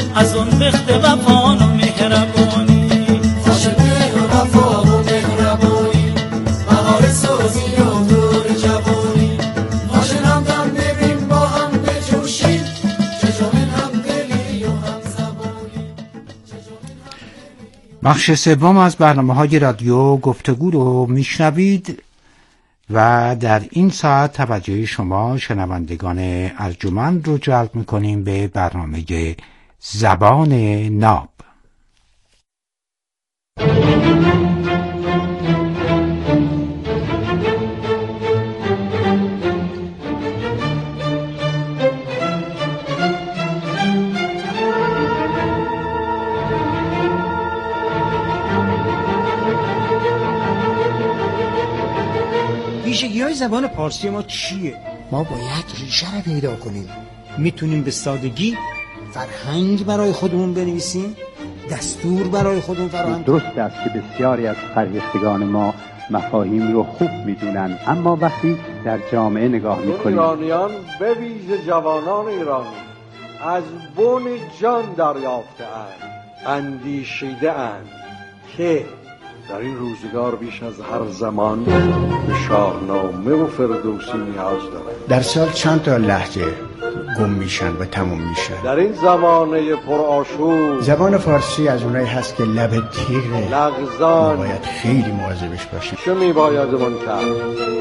از اون بخت وفا و مهربانی. عاشق و وفا و مهربانی، بهار سازی و دور جوانی. عاشقم دم ببین با هم بجوشیم، چشم هم دلی و هم زبانی. بخش سوم از برنامه‌های رادیو گفتگو رو میشنوید و در این ساعت توجه شما شنوندگان ارجمند رو جلب میکنیم به برنامه زبان ناب. ویژگی‌های زبان پارسی ما چیه؟ ما باید ریشه رو پیدا کنیم. میتونیم به سادگی فرهنگ برای خودمون بنویسیم، دستور برای خودمون فراهم. درست است که بسیاری از فرهیختگان ما مفاهیم رو خوب میدونن، اما وقتی در جامعه نگاه میکنیم، ایرانیان به ویژه جوانان ایرانی از بن جان دریافته اند، اندیشیده اند که در این روزگار بیش از هر زمان به شاهنامه و فردوسی نیاز دارند. در سال چند تا لهجه گم میشن و تموم میشن. در این زمانه پرآشوب زبان فارسی از اونایی هست که لب تیغه، لغزان، باید خیلی مواظبش باشیم. چه میبایدمان کرد؟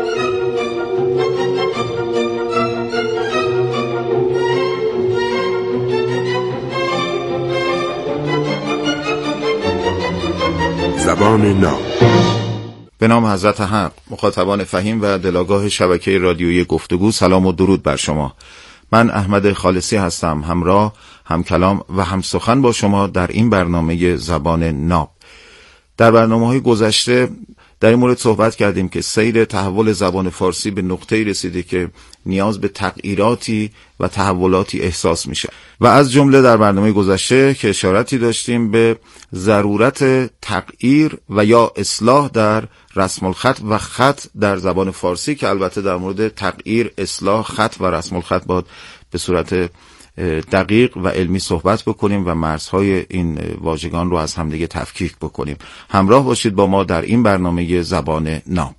زبان ناب. به نام حضرت حق. مخاطبان فهیم و دلاگاه شبکه رادیویی گفتگو، سلام و درود بر شما. من احمد خالصی هستم، همراه، همکلام و همسخن با شما در این برنامه زبان ناب. در برنامه‌های گذشته در این مورد صحبت کردیم که سیر تحول زبان فارسی به نقطه‌ای رسیده که نیاز به تغییراتی و تحولاتی احساس میشه و از جمله در برنامه گذشته که اشارتی داشتیم به ضرورت تغییر و یا اصلاح در رسم الخط و خط در زبان فارسی، که البته در مورد تغییر، اصلاح، خط و رسم الخط باید به صورت دقیق و علمی صحبت بکنیم و مرزهای این واژگان رو از همدیگه تفکیک بکنیم. همراه باشید با ما در این برنامه زبان ناب.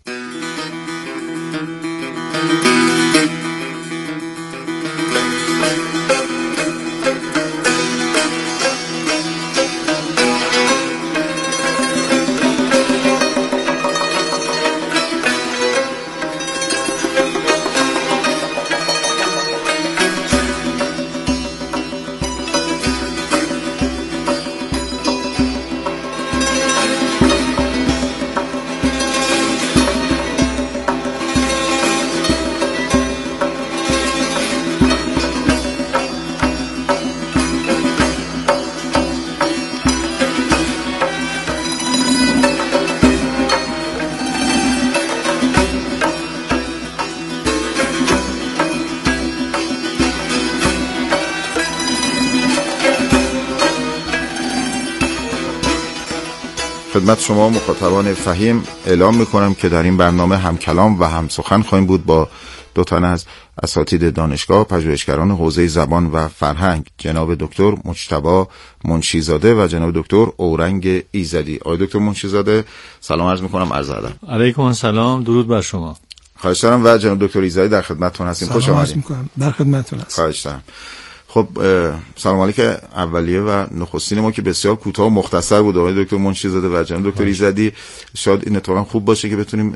خدمت شما مخاطبان فهیم اعلام میکنم که در این برنامه هم کلام و هم سخن خواهیم بود با دو تن از اساتید دانشگاه، پژوهشگران حوزه زبان و فرهنگ، جناب دکتر مجتبی منشیزاده و جناب دکتر اورنگ ایزدی. آقای دکتر منشیزاده سلام عرض میکنم. عرض ادب. علیکم السلام، درود بر شما. خواهش دارم. و جناب دکتر ایزدی در خدمتتون هستیم. خوش آمدید. در خدمتتون هستم. خواهش دارم. خب سلام علیکم اولیه و نخستین ما که بسیار کوتاه و مختصر بود، آقای دکتر منشیزاده و جناب دکتر ایزدی، شاید این اتفاقا خوب باشه که بتونیم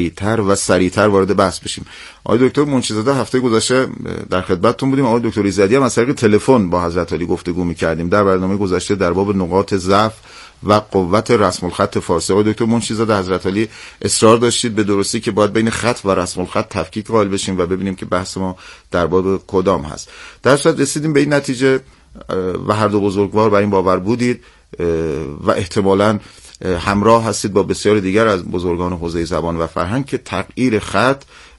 سریعتر وارد بحث بشیم. آقای دکتر منشیزاده هفته گذشته در خدمتتون بودیم، آقای دکتر ایزدی هم از طریق تلفن با حضرت علی گفتگو می‌کردیم. در برنامه گذشته در باب نقاط ضعف و قوت رسم الخط فارسی، آقای دکتر منشیزاده حضرت علی اصرار داشتید به درستی که باید بین خط و رسم الخط تفکیک قائل بشیم و ببینیم که بحث ما در باب کدام هست. در صورت رسیدیم به این نتیجه و هر دو بزرگوار بر این باور بودید و احتمالاً همراه هستید با بسیاری دیگر از بزرگان حوزه زبان و فرهنگ که تغییر خط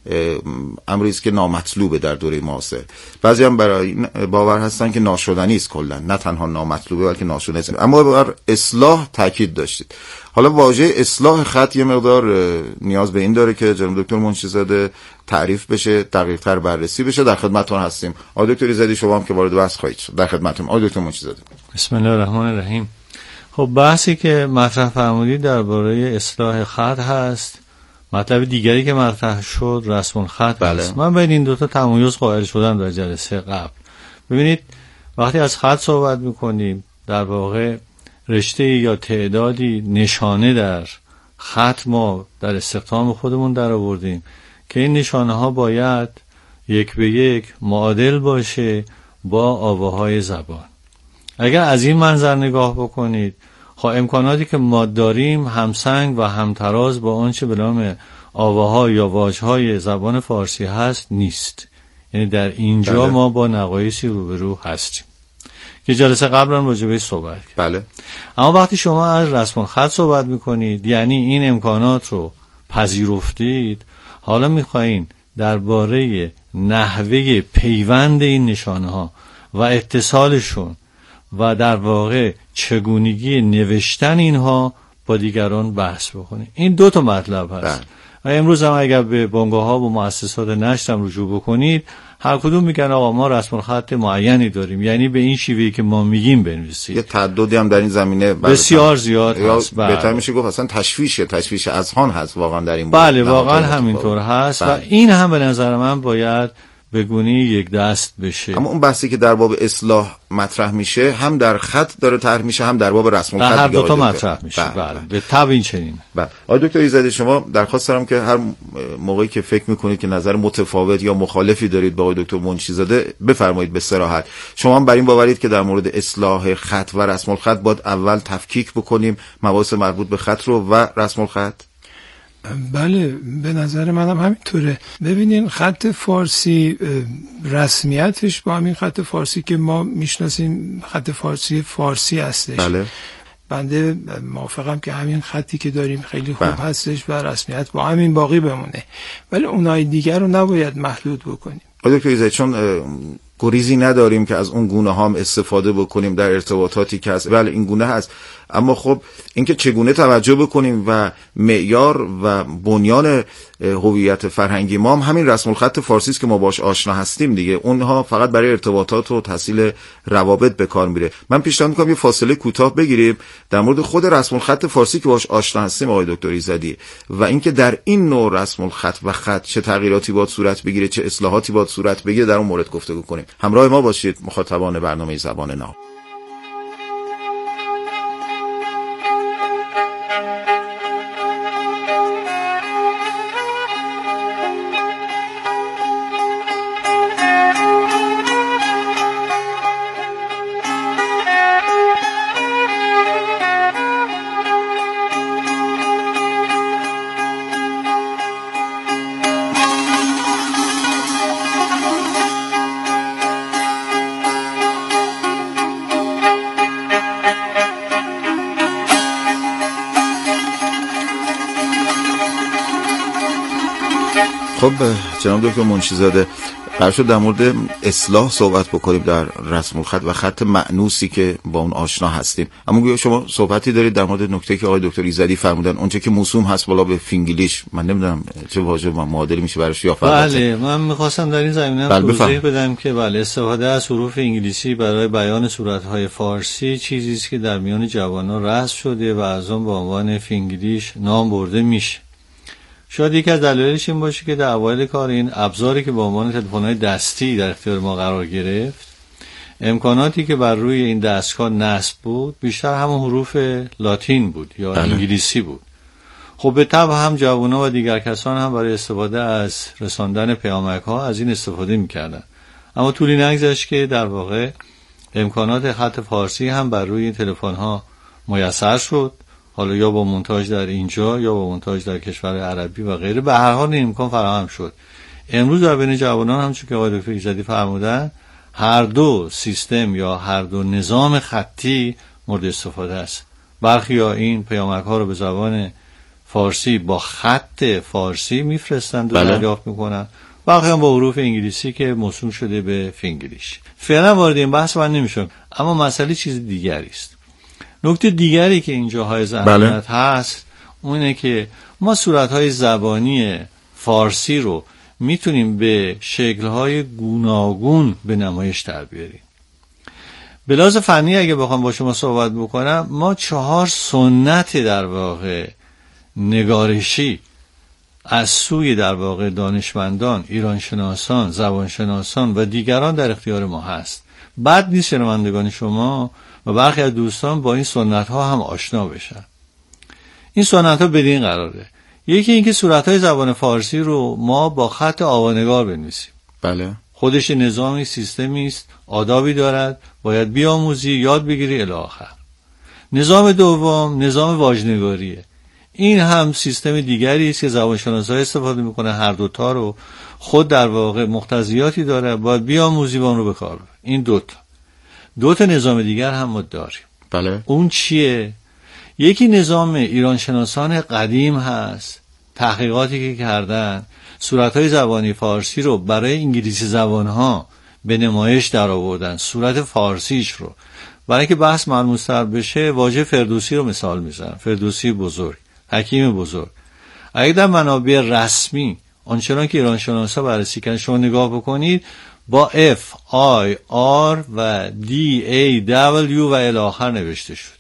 امری است که نامطلوبه در دوره معاصر. بعضی هم برای این باور هستن که ناشدنی است کلا، نه تنها نامطلوبه بلکه ناشدنی است. اما بر اصلاح تاکید داشتید. حالا واژه اصلاح خط یه مقدار نیاز به این داره که جناب دکتر منشی‌زاده تعریف بشه، دقیق‌تر بررسی بشه. در خدمتتون هستیم. آقای دکتر ایزدی شما هم که وارد بحث خواهید شد. در خدمتتون آقای دکتر منشی‌زاده. بسم الله الرحمن الرحیم. خب بحثی که مطرح فرمودید درباره اصلاح خط هست. مطلب دیگری که مطرح شد رسم الخط هست. من بین این دو تا تمایز قائل شدم در جلسه قبل. ببینید وقتی از خط صحبت می‌کنیم در واقع رشته یا تعدادی نشانه در خط ما در استخدام خودمون در آوردیم که این نشانه ها باید یک به یک معادل باشه با آواهای زبان. اگر از این منظر نگاه بکنید خب امکاناتی که ما داریم همسنگ و همتراز با آنچه به نام آواها یا واژهای زبان فارسی هست نیست. یعنی در اینجا ما با نقایصی روبرو هستیم که جلسه قبل هم راجع بهش صحبت کردیم. اما وقتی شما از رسم الخط صحبت میکنید یعنی این امکانات رو پذیرفتید، حالا میخواین درباره نحوه پیوند این نشانه ها و اتصالشون و در واقع چگونگی نوشتن اینها با دیگران بحث بکنید. این دو تا مطلب هست. و امروز هم اگر به بنگاه‌ها و مؤسسات نشر هم رجوع بکنید هر کدوم میگن آقا ما رسم الخط معینی داریم، یعنی به این شیوهی که ما میگیم بنویسید. یه تعددی هم در این زمینه بسیار زیاد هست. بهتر میشه گفت اصلا تشویش اذهان هست واقعا در این بله واقعا همینطور هست. و این هم به نظر من باید به گونه یک دست بشه. اما اون بحثی که در باب اصلاح مطرح میشه هم در خط داره طرح میشه هم در باب رسم الخط. هر دو تا مطرح میشه. بله به تبع این چنین. بله. آقای دکتر ایزدی شما درخواست دارم که هر موقعی که فکر میکنید که نظر متفاوت یا مخالفی دارید با آقای دکتر منشی‌زاده بفرمایید به صراحت. شما هم بر این باورید که در مورد اصلاح خط و رسم الخط باید اول تفکیک بکنیم مباحث مربوط به خط رو و رسم الخط؟ بله به نظر منم همینطوره. ببینین خط فارسی رسمیتش با همین خط فارسی که ما میشناسیم خط فارسی هستش. بله. بنده موافقم که همین خطی که داریم خیلی خوب هستش و رسمیت با همین باقی بمونه، ولی اونای دیگر رو نباید محدود بکنیم. دکتر ایزدی چون گریزی نداریم که از اون گونه هم استفاده بکنیم در ارتباطاتی که هست، بله این گونه هست، اما خب اینکه چگونه توجه بکنیم و معیار و بنیان هویت فرهنگی ما هم همین رسم الخط فارسی است که ما باش آشنا هستیم دیگه. اونها فقط برای ارتباطات و تحصیل روابط به کار میره. من پیشنهاد میکنم یه فاصله کوتاه بگیریم در مورد خود رسم الخط فارسی که باش آشنا هستیم آقای دکتر ایزدی و اینکه در این نوع رسم الخط و خط چه تغییراتی باید صورت بگیره، چه اصلاحاتی باید صورت بگیره، در اون مورد گفتگو کنیم. همراه ما باشید مخاطبان برنامه زبان ناب. خب جناب دکتر منشی‌زاده قرار شد در مورد اصلاح صحبت بکنیم در رسم الخط و خط مأنوسی که با اون آشنا هستیم. اما گویا شما صحبتی دارید در مورد نکته که آقای دکتر ایزدی فرمودن، اونچه که موسوم هست بالا به فینگلیش، من نمیدونم چه واژه معادلی میشه براش یا بله من می‌خواستم در این زمینه توضیح بدم که بله استفاده از حروف انگلیسی برای بیان صورت‌های فارسی چیزی است که در میان جوانان رسم شده و از اون به عنوان فینگلیش نام برده میشه. شاید یکی از دلایلش این باشه که در اوایل کار این ابزاری که به عنوان تلفن‌های دستی در اختیار ما قرار گرفت، امکاناتی که بر روی این دستگاه نصب بود بیشتر همون حروف لاتین بود یا انگلیسی بود. خب به طبع هم جوانان و دیگر کسان هم برای استفاده از رساندن پیامک‌ها از این استفاده می‌کردن. اما طولی نگذشت که در واقع امکانات خط فارسی هم بر روی این تلفن‌ها میسر شد، حالا یا با مونتاژ در اینجا یا با مونتاژ در کشور عربی و غیره، به هر حال این امکان فراهم شد. امروز در بین جوانان همچون که آقای دکتر ایزدی فرمودن هر دو سیستم یا هر دو نظام خطی مورد استفاده است. برخی ها این پیامک ها رو به زبان فارسی با خط فارسی میفرستند و دریافت میکنن، باقی هم با حروف انگلیسی که موسوم شده به فینگلیش. فعلا وارد این بحث من نمیشم، اما مسئله چیز دیگری است. نکته دیگری که اینجا های اهمیت هست اونه که ما صورتهای زبانی فارسی رو میتونیم به شکل‌های گوناگون به نمایش در بیاریم. به لحاظ فنی اگه بخوام با شما صحبت بکنم، ما 4 سنت در واقع نگارشی از سوی در واقع دانشمندان، ایرانشناسان، زبانشناسان و دیگران در اختیار ما هست. بد نیست شنوندگان شما و برخی از دوستان با این سنت ها هم آشنا بشن. این سنت ها بدین قراره: یکی اینکه صورت های زبان فارسی رو ما با خط آوانگار بنویسیم. بله. خودش نظامی، سیستمی است، آدابی دارد، باید بیاموزی، یاد بگیری الی آخر. نظام دوم نظام واژه‌نگاریه. این هم سیستم دیگری است که زبانشناسا استفاده میکنه، هر دوتا رو خود در واقع مقتضیاتی داره، باید بیاموزی و اون رو به کار ببری. این دو تا نظام دیگر هم ما داریم. بله. اون چیه؟ یکی نظام ایرانشناسان قدیم هست، تحقیقاتی که کردن صورت‌های زبانی فارسی رو برای انگلیسی زبان‌ها به نمایش در آوردن، صورت فارسیش رو. برای اینکه بحث ملموس‌تر بشه واژه فردوسی رو مثال میزنن. فردوسی بزرگ، حکیم بزرگ. اگه در منابع رسمی آنچنان که ایرانشناسا بررسی کردن شما نگاه بکنید، با F, I, R و D, A, W و الی آخر نوشته شد.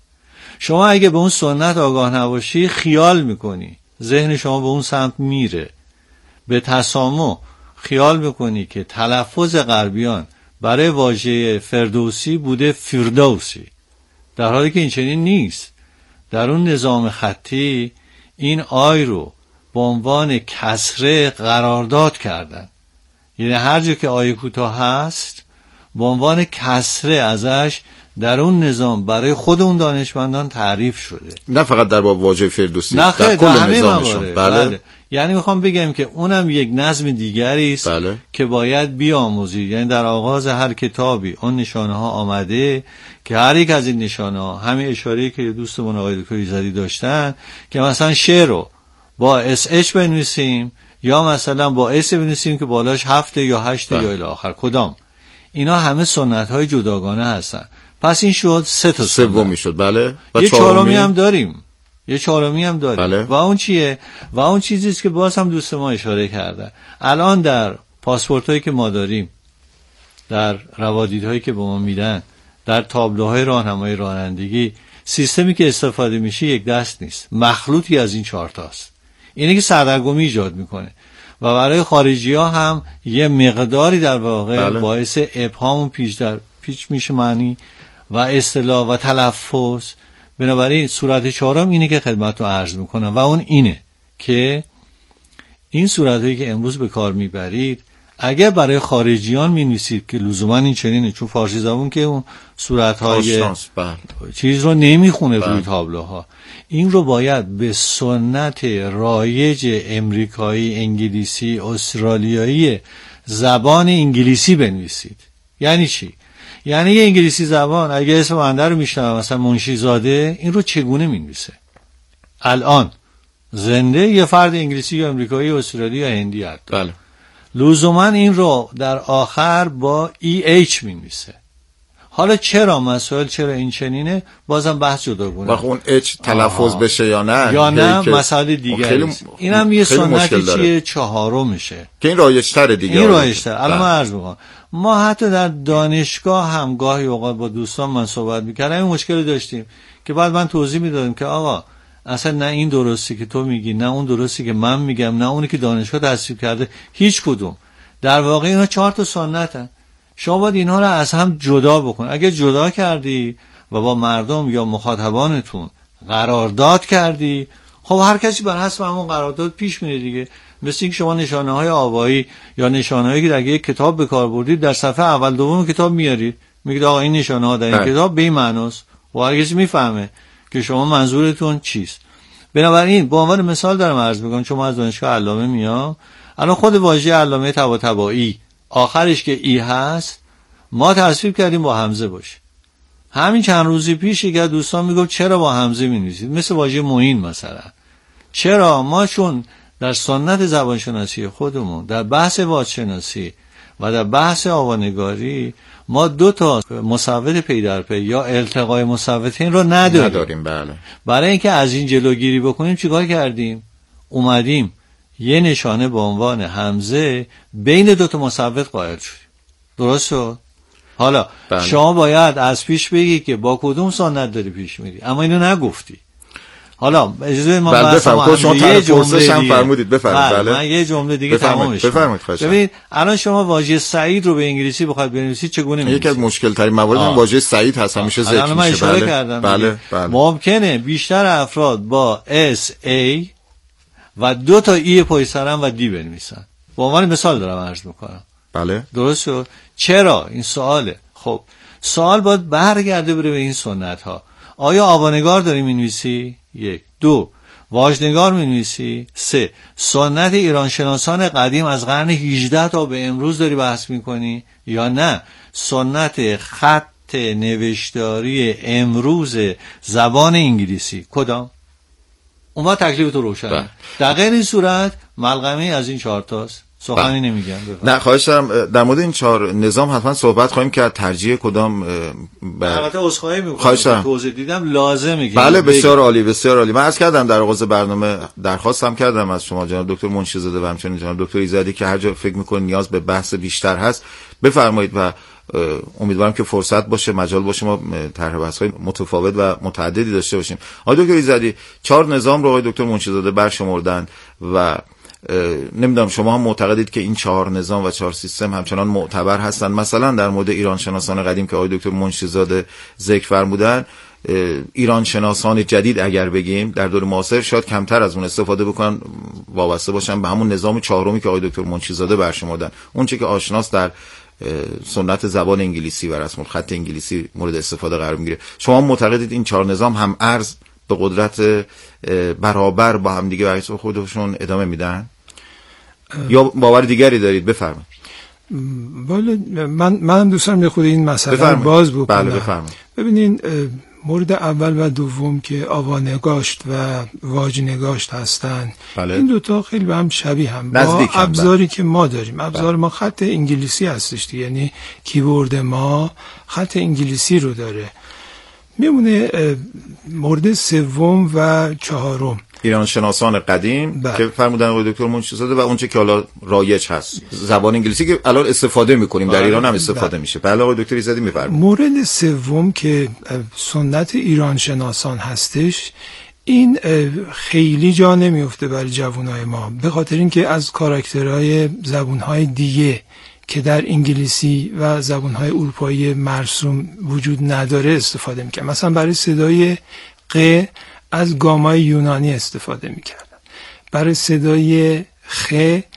شما اگه به اون سنت آگاه نباشی خیال میکنی، ذهن شما به اون سمت میره، به تسامح خیال میکنی که تلفظ غربیان برای واژه فردوسی بوده فردوسی، در حالی که این چنین نیست. در اون نظام خطی این آی رو به عنوان کسره قرارداد کردن، یعنی هر جا که آی کوتاه هست به عنوان کسره ازش در اون نظام برای خود اون دانشمندان تعریف شده، نه فقط در باب واژه فردوسی، در کل نظامشون. بله. یعنی میخوام بگم که اونم یک نظم دیگری است که باید بیاموزی. یعنی در آغاز هر کتابی اون نشانه ها آمده که هر یک از این نشانه ها، همین اشاره‌ای که دوستمون آقای دکتر ایزدی داشتن که مثلا شعر رو با SH بنویسیم یا مثلا با S بنویسیم که بالاش 7 یا 8 یا الی آخر، کدام؟ اینا همه سنت های جداگانه هستن. پس این شد 3 تا سومی شد. بله. و یه چهارمی هم داریم. بله. و اون چیه؟ و اون چیزی است که باز هم دوست ما اشاره کرده. الان در پاسپورت هایی که ما داریم، در روادیدهایی که به ما میدن، در تابلوهای راهنمای رانندگی، سیستمی که استفاده میشه یک دست نیست، مخلوطی از این 4 تاست. اینه که سردرگمی ایجاد میکنه و برای خارجی ها هم یه مقداری در واقع باعث ابهام و پیچ میشه معنی و اصطلاح و تلفظ. بنابراین صورت 4 اینه که خدمت رو عرض میکنم و اون اینه که این صورتهایی که امروز به کار میبرید اگر برای خارجیان مینویسید که لزوما این چنینه، چون فارسی زبون که اون صورتهای چیز رو نمیخونه روی تابلوها، این رو باید به سنت رایج امریکایی، انگلیسی، استرالیایی زبان انگلیسی بنویسید. یعنی چی؟ یعنی یه انگلیسی زبان اگه اسم بنده رو میشنوه مثلا منشی زاده، این رو چگونه مینویسه؟ الان زنده یه فرد انگلیسی یا امریکایی، استرالیایی یا هندی هست. بله. لزوما این رو در آخر با EH مینویسه. حالا چرا مسائل چرا این چنینه بازم بحث جداگونه. اون H تلفظ بشه یا نه مسئله دیگه است. اینم یه سنتی چیه 4 میشه که این رایج‌تره دیگه. این رایج‌تره. الان من عرض می‌کنم ما حتی در دانشگاه هم گاهی اوقات با دوستان من صحبت می‌کردم این مشکل داشتیم که بعد من توضیح میدادم که آقا اصلا نه این درستی که تو میگی، نه اون درستی که من میگم، نه اونی که دانشگاه تصویب کرده، هیچ کدوم. در واقع اینا 4 تا سنتن. شما باید اینها رو از هم جدا بکن. اگه جدا کردی و با مردم یا مخاطبانتون قرارداد کردی، خب هر کسی بر حسب همون قرارداد پیش میره دیگه. مثل اینکه شما نشانه های آوایی یا نشانه هایی که در یک کتاب به کار بردید در صفحه اول دوم کتاب میارید، میگید آقا این نشانه ها در این کتاب به این معناست و هر کسی میفهمه که شما منظورتون چیست. بنابراین به عنوان مثال دارم عرض میکنم، چون ما از دانشگاه علامه میام، الان خود واژه علامه طباطبایی آخرش که ای هست ما تصویب کردیم با همزه باشه. همین چند روزی پیش یک دوستان میگفت چرا با همزه می‌نویسید؟ مثل واژه معین مثلا چرا؟ ما چون در سنت زبانشناسی خودمون، در بحث واجشناسی و در بحث آوانگاری، ما 2 تا مصوت پی در پی یا التقای مصوتین رو نداریم. بله. برای اینکه از این جلوگیری بکنیم چیکار کردیم؟ اومدیم یه نشانه به عنوان همزه بین 2 تا مصوت قائل شدیم. درست شد؟ حالا بله. شما باید از پیش بگی که با کدوم سنت داری پیش میری، اما اینو نگفتی. حالا اجازه ما بفرمایید. شما پرسش هم فرمودید. بفرمایید. بله. من یه جمله دیگه تمامش بفرمایید. ببینید الان شما واژه سعید رو به انگلیسی بخواید بنویسید چگونه می‌نویسید؟ یکی از مشکل ترین موارد هم واژه سعید هست، همیشه ذکر میشه. من اشاره کردم. بله. ممکنه بیشتر افراد با اس ای و 2 تا ای پشت سر هم و دی بنویسن. به عنوان مثال دارم عرض میکنم. بله. درست شد؟ چرا؟ این سواله. خب سوال باید برگرده بره به این سنت ها. آیا آوانگار داری می‌نویسی؟ 1. 2. واژنگار می‌نویسی؟ 3. سنت ایرانشناسان قدیم از قرن 18 تا به امروز داری بحث می‌کنی یا نه سنت خط نوشتاری امروز زبان انگلیسی؟ کدام؟ اون وقت تکلیف تو روشنه. در غیر این صورت ملغمه از این 4 تاست. سخنی نمیگم. نه خواهش دارم. در مورد این 4 نظام حتما صحبت خواهیم کرد. ترجیح کدام البته عذرخواهی می‌کنم توضیح دیدم لازمه که بله بسیار عالی بسیار عالی. من عرض کردم در آغاز برنامه درخواستم کردم از شما جناب دکتر منشی‌زاده و همچنین جناب دکتر ایزدی که هر جا فکر می‌کنید نیاز به بحث بیشتر هست بفرمایید و امیدوارم که فرصت باشه مجال باشه ما طرح بحث‌های متفاوت و متعددی داشته باشیم. آقای دکتر ایزدی 4 نظام رو آقای دکتر منشی‌زاده برشمردن و نمیدونم شما هم معتقدید که این 4 نظام و 4 سیستم همچنان معتبر هستند؟ مثلا در مورد ایران شناسان قدیم که آقای دکتر منشی‌زاده ذکر فرمودن، ایران شناسان جدید اگر بگیم در دور معاصر شاید کمتر از اون استفاده بکنن، وابسته باشن به همون نظام 4می که آقای دکتر منشی‌زاده برشمردن، اون چه که آشناس در سنت زبان انگلیسی و رسم الخط انگلیسی مورد استفاده قرار میگیره. شما معتقدید این 4 نظام هم ارز به قدرت برابر با هم دیگه برای خودشون ادامه میدن یا باور دیگری دارید؟ بفرمایید. بله من دوست دارم خود این مسئله رو باز بکنم. بله بفرمایید. ببینین مورد اول و دوم که آوانگاشت و واژنگاشت هستن، بله. این 2 تا خیلی به هم شبیه هم با ابزاری که ما داریم. ابزار ما خط انگلیسی هستش دیگه، یعنی کیبورد ما خط انگلیسی رو داره. میمونه مورد 3 و 4 ایران شناسان قدیم که فرمودن آقای دکتر منشی‌زاده و اونچه که حالا رایج هست زبان انگلیسی که الان استفاده میکنیم در ایران هم استفاده میشه. بله آقای دکتر ایزدی میفرمایید. مورد 3 که سنت ایران شناسان هستش، این خیلی جا نمیفته برای جوانای ما به خاطر اینکه از کاراکترهای زبانهای دیگه که در انگلیسی و زبانهای اروپایی مرسوم وجود نداره استفاده میکنن. مثلا برای صدای ق از گامای یونانی استفاده میکردن، برای صدای خ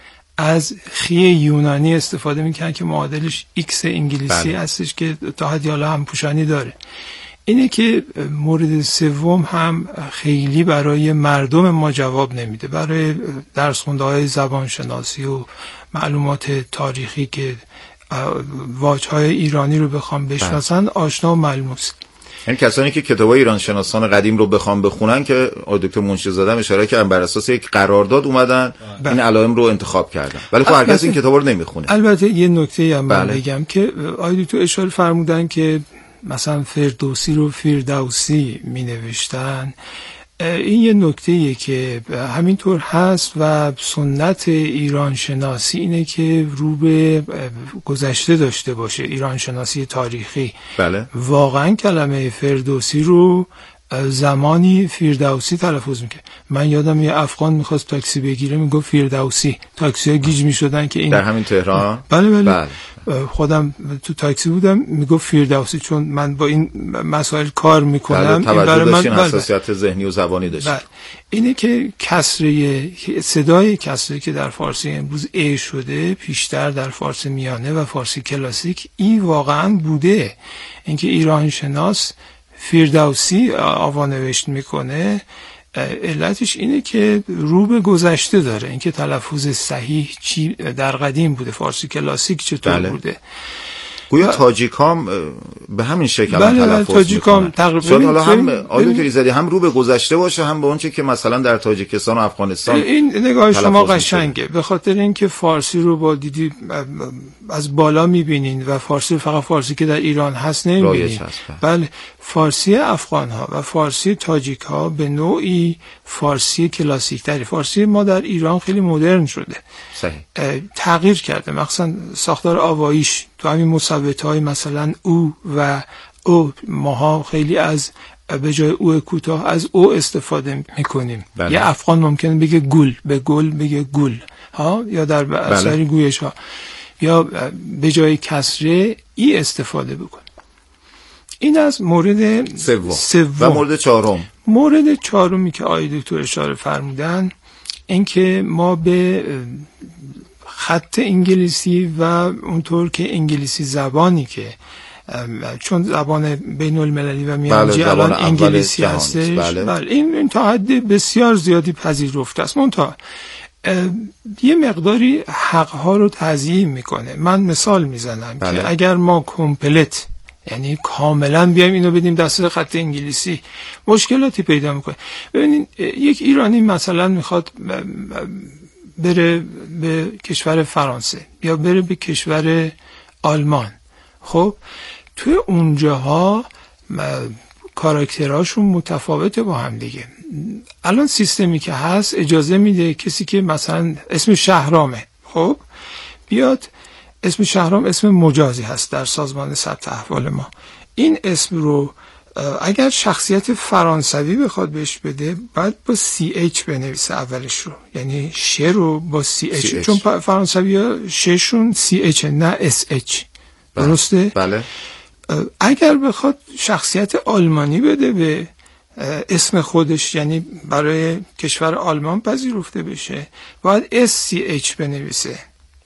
از خی یونانی استفاده میکردن که معادلش ایکس انگلیسی هستش که تا حدی حالا هم پوشانی داره. اینه که مورد 3 هم خیلی برای مردم ما جواب نمیده. برای درس خونده های زبان شناسی و معلومات تاریخی که واژه‌های ایرانی رو بخوام بشناسن آشنا و ملموس. یعنی کسانی که کتابای ایران شناسان قدیم رو بخوام بخونن که آقای دکتر منشی‌زاده اشاره کردن بر اساس یک قرارداد اومدن این علائم رو انتخاب کردن، ولی خب هر کس این کتابا رو نمیخونه. البته یه نکته هم بگم که آقای دکتر اشاره فرمودن که مثلا فردوسی رو فیردوسی می نوشتن. این یه نکته‌ایه که همینطور هست و سنت ایران شناسی اینه که رو به گذشته داشته باشه، ایران شناسی تاریخی. بله. واقعا کلمه فردوسی رو زمانی فیردوسی تلفظ میکرد. من یادم یه افغان میخواست تاکسی بگیره میگفت فیردوسی، تاکسی ها گیج میشدن که این در همین تهران. بله. خودم تو تاکسی بودم میگفت فیردوسی، چون من با این مسائل کار میکنم. توجه داشتین حساسیت ذهنی و زبانی داشتین. اینه که صدای کسری که در فارسی امروز ای شده پیشتر در فارسی میانه و فارسی کلاسیک این واقعا بوده. اینکه ایران شناس فیردوسی آوانوشت میکنه علتش اینه که رو به گذشته داره، اینکه تلفظ صحیح چی در قدیم بوده، فارسی کلاسیک چطور بوده. گویا تاجیکام به همین شکل بله تاجیکام تقریبا حالا هم آیدو که زدی هم رو به گذشته باشه هم به اون چه که مثلا در تاجیکستان و افغانستان. این نگاه شما قشنگه، به خاطر اینکه فارسی رو با دیدی از بالا میبینین و فارسی فقط فارسی که در ایران هست نمیبینین. بله فارسی افغان ها و فارسی تاجیک ها به نوعی فارسی کلاسیک تری. فارسی ما در ایران خیلی مدرن شده، تغییر کرده، مخصوصا ساختار آواییش تو همین مثبت‌های مثلا او و او، ماها خیلی از به جای او کوتاه از او استفاده میکنیم. یه افغان ممکنه بگه گل، به گل بگه گل ها، یا در اثر گویش ها، یا به جای کسره ای استفاده بکنه. این از مورد سوم. و مورد چهارم، مورد چهارمی که آقای دکتر اشاره فرمودن این که ما به خط انگلیسی و اونطور که انگلیسی زبانی که چون زبان بین المللی و میانجی الان انگلیسی هستش، بله این تا حد بسیار زیادی پذیرفته است، منتها یه مقداری حقها رو تضییع میکنه. من مثال میزنم که اگر ما کامپلت، یعنی کاملا بیایم اینو بدیم دست خط انگلیسی، مشکلاتی پیدا میکنه. ببینید یک ایرانی مثلا میخواد بره به کشور فرانسه یا بره به کشور آلمان، خب توی اونجاها کاراکترهاشون متفاوته با هم دیگه. الان سیستمی که هست اجازه میده کسی که مثلا اسم شهرامه، خب بیاد، اسم شهرام اسم مجازی هست در سازمان ثبت احوال ما، این اسم رو اگر شخصیت فرانسوی بخواد بهش بده باید با CH بنویسه اولش رو، یعنی شه رو با CH. چون فرانسوی ها شهشون CH نه SH. درسته؟ بله. اگر بخواد شخصیت آلمانی بده به اسم خودش، یعنی برای کشور آلمان پذیرفته بشه، باید SCH بنویسه.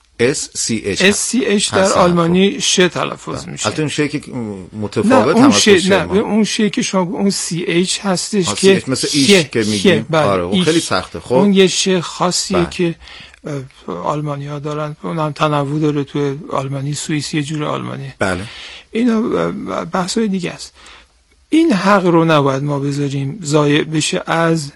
SCH در آلمانی شه تلفظ میشه. البته اون شه که متفاوت هم هست. نه اون شه که شما اون CH هستش که مثل ایش که میگیم. آره اون خیلی سخته. خب اون یه شه خاصیه که آلمانی ها دارن، اون هم تنوع داره، تو آلمانی سوئیسی یه جور آلمانی. بله. اینا بحثای دیگه است. این حق رو نباید ما بذاریم ضایع بشه از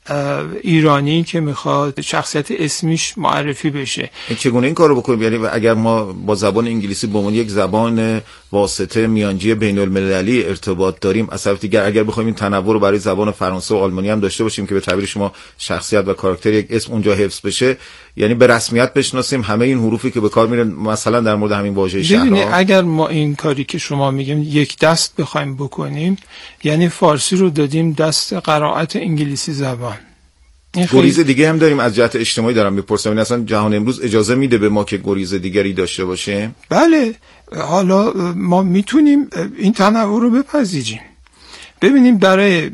ایرانی که میخواد شخصیت اسمیش معرفی بشه. چگونه این کارو بکنیم؟ یعنی اگر ما با زبان انگلیسی به عنوان یک زبان واسطه میانجی بین المللی ارتباط داریم، از طرف دیگر اگر بخوایم این تنوع رو برای زبان فرانسه و آلمانی هم داشته باشیم که به تعبیر شما شخصیت و کاراکتر یک اسم اونجا حفظ بشه، یعنی به رسمیت بشناسیم همه این حروفی که به کار میره، مثلا در مورد همین واژه شهرام. اگر ما این کاری که شما میگیم یک دست بخوایم بکنیم، یعنی فارسی رو دادیم دست قرائت انگلیسی زبان. گریز دیگه هم داریم از جهت اجتماعی، دارم میپرسم این اصلا جهان امروز اجازه میده به ما که گریز دیگری داشته باشه؟ بله، حالا ما میتونیم این تنوع رو بپذیریم. ببینیم برای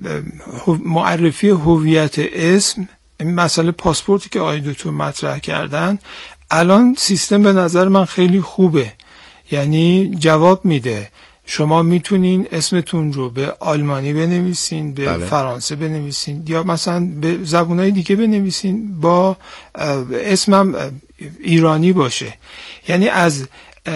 معرفی هویت اسم، این مسئله پاسپورتی که آقای دکتر مطرح کردن، الان سیستم به نظر من خیلی خوبه، یعنی جواب میده. شما میتونین اسمتون رو به آلمانی بنویسین، به فرانسه بنویسین، یا مثلا به زبانهای دیگه بنویسین با اسمم ایرانی باشه. یعنی از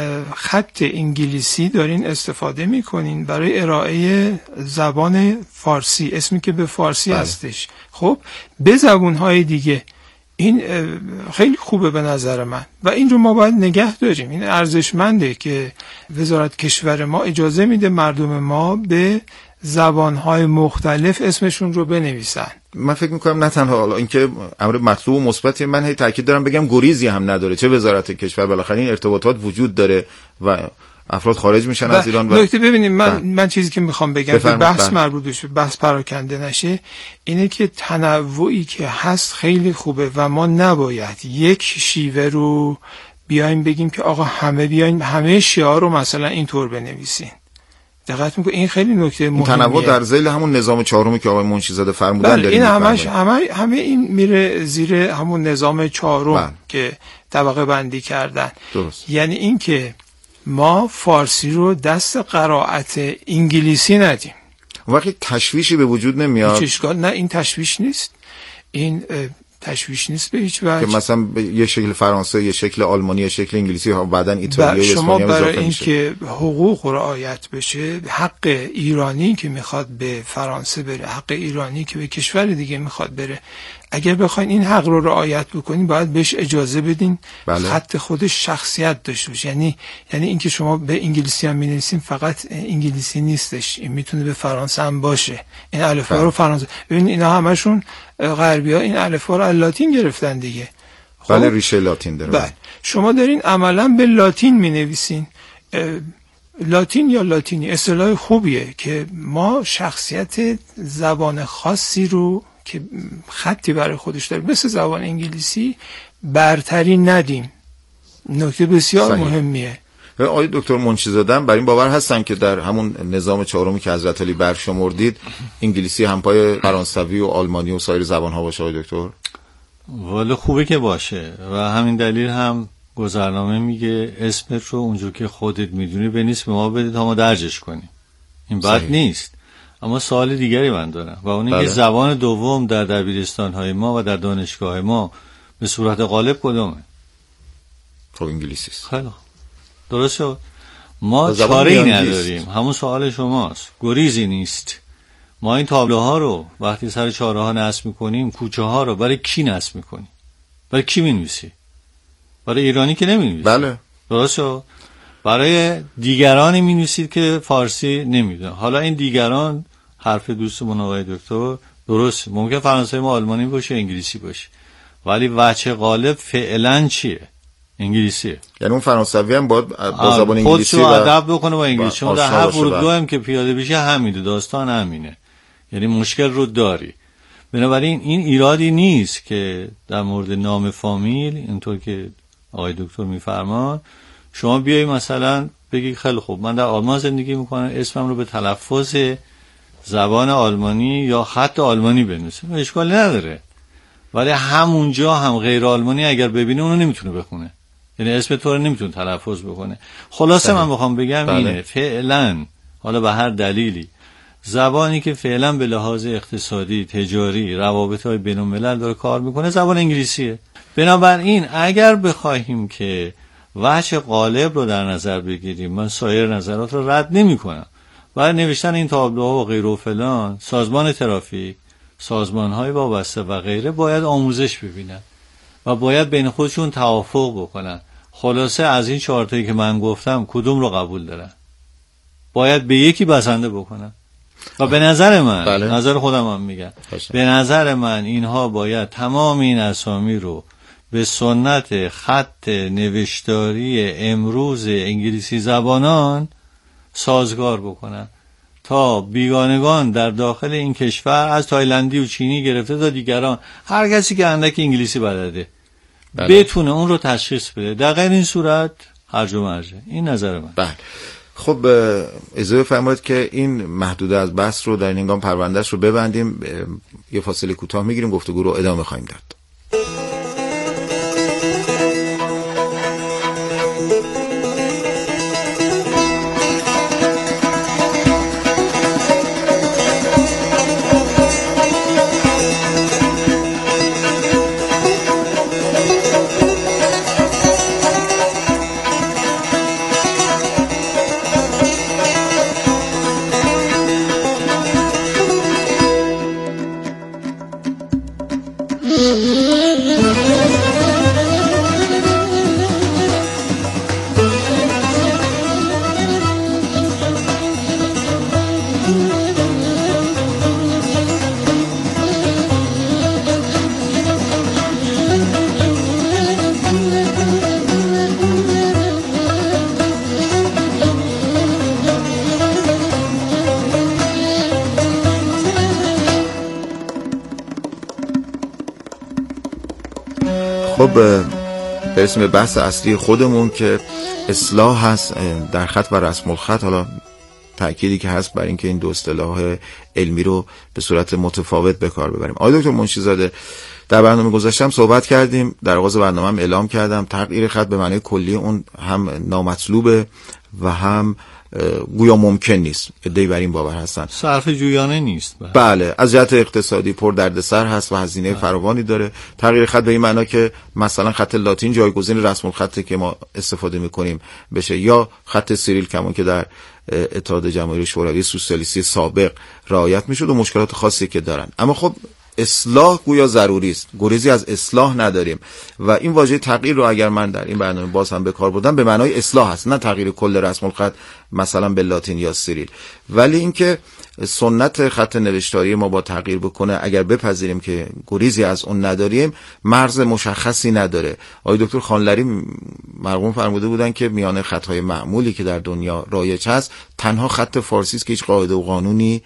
خط انگلیسی دارین استفاده میکنین برای ارائه زبان فارسی، اسمی که به فارسی هستش، خب به زبانهای دیگه. این خیلی خوبه به نظر من و این رو ما باید نگه داریم. این ارزشمنده که وزارت کشور ما اجازه میده مردم ما به زبانهای مختلف اسمشون رو بنویسن. من فکر میکنم نه تنها حالا اینکه امر مطلوب و مثبتی، من هی تاکید دارم بگم گریزی هم نداره، چه وزارت کشور، بالاخره این ارتباطات وجود داره و افراد خارج میشن از ایران. و نکته ببینید من چیزی که میخوام بگم که بحث مربوط بشه، بحث پراکنده نشه، اینه که تنوعی که هست خیلی خوبه و ما نباید یک شیوه رو بیایم بگیم که آقا همه بیاین همه شیعه رو مثلا اینطور بنویسین. دقت میکنه این خیلی نکته مهمه. تنوع در ذیل همون نظام چهارمی که آقای منشیزاده فرمودن این همه این میره زیر همون نظام چهارم که طبقه بندی کردن. درست. یعنی این که ما فارسی رو دست قرائت انگلیسی ندیم. وقتی تشویشی به وجود نمیاد. هیچ اشکال نه، این تشویش نیست. این تشویش نیست به هیچ وجه. که مثلا یه شکل فرانسه، یه شکل آلمانی، یه شکل انگلیسی ها بعدن ایتالیا یا شما اسپانیا برای اینکه حقوق رعایت بشه، حق ایرانی که میخواد به فرانسه بره، حق ایرانی که به کشور دیگه میخواد بره، اگر بخواین این حق رو رعایت بکنین باید بهش اجازه بدین. بله. خط خودش شخصیت داشته باشه. یعنی اینکه شما به انگلیسی هم می‌نویسین فقط انگلیسی نیستش، این میتونه به فرانسه هم باشه. این الفبا رو فرانسه، ببین اینا همشون غربی‌ها این الفبا رو از لاتین گرفتن دیگه. خب؟ بله، ریشه لاتین داره. بله. شما دارین عملاً به لاتین می‌نویسین. لاتین یا لاتینی اصطلاح خوبیه که ما شخصیت زبان خاصی رو که خطی برای خودش داره مثل زبان انگلیسی برتری ندیم. نکته بسیار صحیح. مهمیه. آقای دکتر منشی‌زاده بر این باور هستن که در همون نظام چهارمی که حضرت علی برشمردید انگلیسی همپای فرانسوی و آلمانی و سایر زبان‌ها باشه آقای دکتر؟ والا خوبه که باشه و همین دلیل هم گذرنامه میگه اسمت رو اونجور که خودت میدونی بنویس به ما بده تا ما درجش کنیم. این بد نیست. اما سوال دیگری من دارم و اون اینکه زبان دوم در دبیرستان‌های ما و در دانشگاه ما به صورت غالب کدومه؟ خب انگلیسی است. خیلی درست شد. ما چاره‌ای نداریم. همون سوال شماست. گریزی نیست. ما این تابلوها رو وقتی سر چهارراه نصب می‌کنیم، کوچه ها رو برای کی نصب می‌کنیم؟ برای کی می‌نویسی؟ برای ایرانی که نمی‌نویسی. بله. درست شد. برای دیگرانی می‌نویسید که فارسی نمی‌دونن. حالا این دیگران حرف دوستمون آقای دکتر درست، ممکن فرانسوی ما آلمانی باشه، انگلیسی باشه، ولی وجه غالب فعلا چیه؟ انگلیسیه. یعنی اون فرانسوی هم باید با زبان انگلیسی خودشو ادب بکنه با انگلیسی. چون در هر فرودگاه هم که پیاده بشه همینه، داستان همینه. یعنی مشکل رو داری. بنابراین این ایرادی نیست که در مورد نام فامیل اینطور که آقای دکتر میفرمان شما بیایی مثلا بگی خیلی خوب من در آلمان زندگی میکنم، اسمم رو به تلفظ زبان آلمانی یا خط آلمانی بنویسم، اشکالی نداره. ولی همونجا هم غیر آلمانی اگر ببینه اونو نمیتونه بخونه، یعنی اسم تو رو نمیتونه تلفظ بکنه. خلاصه من بخوام بگم اینه فعلا حالا به هر دلیلی زبانی که فعلا به لحاظ اقتصادی، تجاری، روابط‌های بین‌الملل داره کار میکنه زبان انگلیسیه. بنابراین اگر بخوایم که وجه غالب رو در نظر بگیریم، من سایر نظرات رو رد نمی‌کنم. برای نوشتن این تابلوها و غیر و فلان سازمان ترافیک، سازمان‌های وابسته و غیره باید آموزش ببینن و باید بین خودشون توافق بکنن. خلاصه از این 4 تایی که من گفتم کدوم رو قبول دارن؟ باید به یکی بسنده بکنن. و به نظر من نظر خودم هم میگم به نظر من اینها باید تمام این اسامی رو به سنت خط نوشتاری امروز انگلیسی زبانان سازگار بکنن تا بیگانگان در داخل این کشور از تایلندی و چینی گرفته تا دیگران، هر کسی که اندک انگلیسی بلده بتونه اون رو تشخیص بده. در غیر این صورت هرج و مرج. این نظر من. بله. خب اجازه بفرمایید که این محدوده از بحث رو در این هنگام پروندهش رو ببندیم، یه فاصله کوتاه میگیریم، گفتگو رو ادامه خواهیم داد. خب برسیم به بحث اصلی خودمون که اصلاح هست در خط و رسم الخط. حالا تأکیدی که هست بر اینکه این دو اصطلاح علمی رو به صورت متفاوت به کار ببریم. آقای دکتر منشی‌زاده در برنامه گذاشتم صحبت کردیم، در آغاز برنامه‌ام اعلام کردم تغییر خط به معنی کلی اون هم نامطلوبه و هم گویا ممکن نیست. عده‌ای بر این باور هستن. صرف جویانه نیست. بله، از جهت اقتصادی پر دردسر هست و هزینه فراوانی داره. تغییر خط به این معنا که مثلا خط لاتین جایگزین رسم الخطی که ما استفاده می‌کنیم بشه، یا خط سیریل کمون که در اتحاد جماهیر شوروی سوسیالیستی سابق رعایت میشد و مشکلات خاصی که دارن. اما خب اصلاح گویا ضروری است، گریزی از اصلاح نداریم و این واژه تغییر رو اگر من در این برنامه باز هم به کار بردم به معنای اصلاح است، نه تغییر کل رسم الخط مثلا به لاتین یا سیریل. ولی اینکه سنت خط نوشتاری ما با تغییر بکنه، اگر بپذیریم که گریزی از اون نداریم، مرز مشخصی نداره. آقای دکتر خانلری مرحوم فرموده بودن که میان خطهای معمولی که در دنیا رایج هست تنها خط فارسی است که هیچ قاعده و قانونی